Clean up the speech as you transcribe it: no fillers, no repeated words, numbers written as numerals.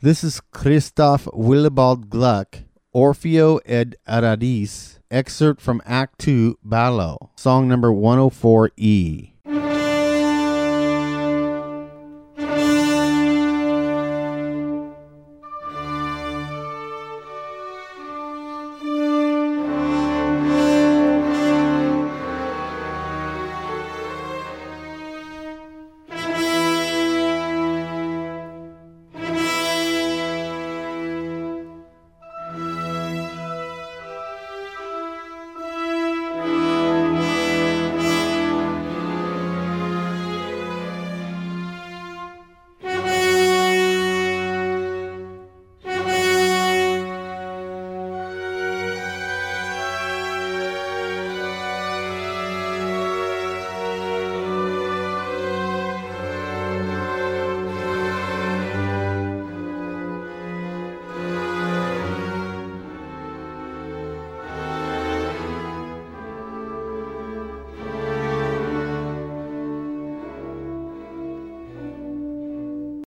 This is Christoph Willibald Gluck, Orfeo ed Aradis, excerpt from Act 2, Ballo, song number 104E.